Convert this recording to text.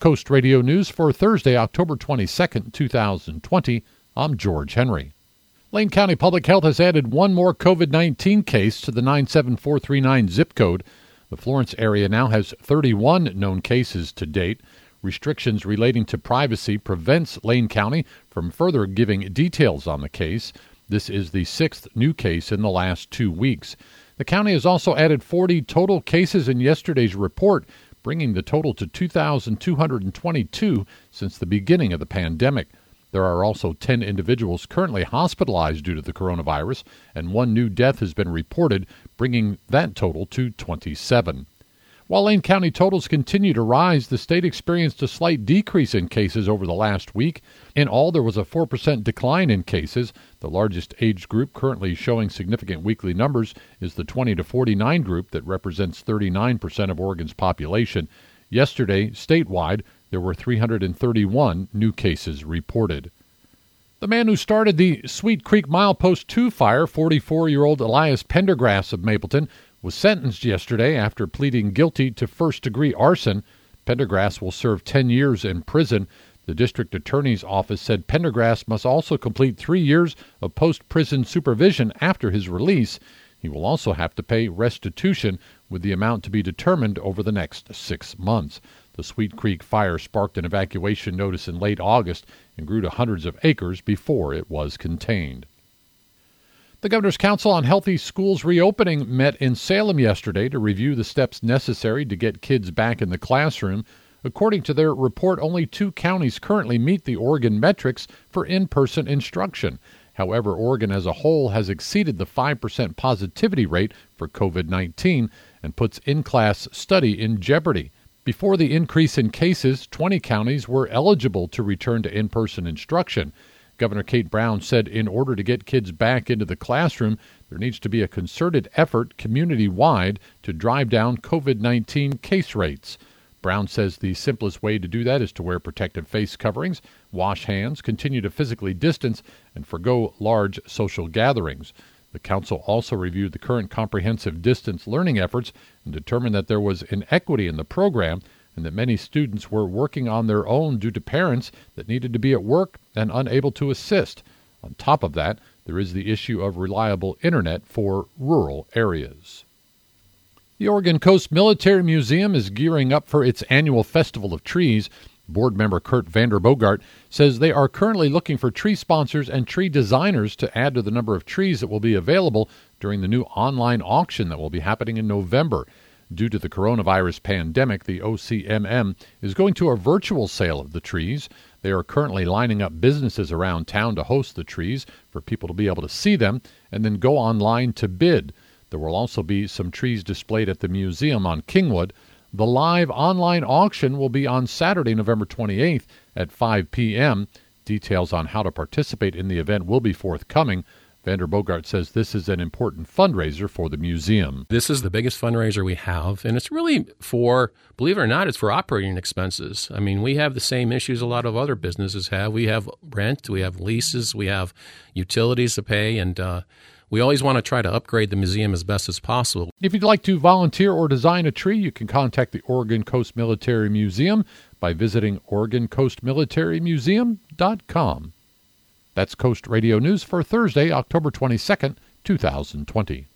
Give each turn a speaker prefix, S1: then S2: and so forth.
S1: Coast Radio News for Thursday, October 22nd, 2020. I'm George Henry. Lane County Public Health has added one more COVID-19 case to the 97439 zip code. The Florence area now has 31 known cases to date. Restrictions relating to privacy prevents Lane County from further giving details on the case. This is the sixth new case in the last 2 weeks. The county has also added 40 total cases in yesterday's report, bringing the total to 2,222 since the beginning of the pandemic. There are also 10 individuals currently hospitalized due to the coronavirus, and one new death has been reported, bringing that total to 27. While Lane County totals continue to rise, the state experienced a slight decrease in cases over the last week. In all, there was a 4% decline in cases. The largest age group currently showing significant weekly numbers is the 20 to 49 group that represents 39% of Oregon's population. Yesterday, statewide, there were 331 new cases reported. The man who started the Sweet Creek Milepost 2 fire, 44-year-old Elias Pendergrass of Mapleton, was sentenced yesterday after pleading guilty to first-degree arson. Pendergrass will serve 10 years in prison. The district attorney's office said Pendergrass must also complete 3 years of post-prison supervision after his release. He will also have to pay restitution, with the amount to be determined over the next 6 months. The Sweet Creek fire sparked an evacuation notice in late August and grew to hundreds of acres before it was contained. The Governor's Council on Healthy Schools Reopening met in Salem yesterday to review the steps necessary to get kids back in the classroom. According to their report, only 2 counties currently meet the Oregon metrics for in-person instruction. However, Oregon as a whole has exceeded the 5% positivity rate for COVID-19 and puts in-class study in jeopardy. Before the increase in cases, 20 counties were eligible to return to in-person instruction. Governor Kate Brown said in order to get kids back into the classroom, there needs to be a concerted effort community-wide to drive down COVID-19 case rates. Brown says the simplest way to do that is to wear protective face coverings, wash hands, continue to physically distance, and forgo large social gatherings. The council also reviewed the current comprehensive distance learning efforts and determined that there was inequity in the program and that many students were working on their own due to parents that needed to be at work and unable to assist. On top of that, there is the issue of reliable internet for rural areas. The Oregon Coast Military Museum is gearing up for its annual Festival of Trees. Board member Kurt Vanderbogart says they are currently looking for tree sponsors and tree designers to add to the number of trees that will be available during the new online auction that will be happening in November. Due to the coronavirus pandemic, the OCMM is going to a virtual sale of the trees. They are currently lining up businesses around town to host the trees for people to be able to see them and then go online to bid. There will also be some trees displayed at the museum on Kingwood. The live online auction will be on Saturday, November 28th at 5 p.m. Details on how to participate in the event will be forthcoming. Vanderbogart says this is an important fundraiser for the museum.
S2: This is the biggest fundraiser we have, and it's really for, believe it or not, it's for operating expenses. I mean, we have the same issues a lot of other businesses have. We have rent, we have leases, we have utilities to pay, and we always want to try to upgrade the museum as best as possible.
S1: If you'd like to volunteer or design a tree, you can contact the Oregon Coast Military Museum by visiting OregonCoastMilitaryMuseum.com. That's Coast Radio News for Thursday, October 22nd, 2020.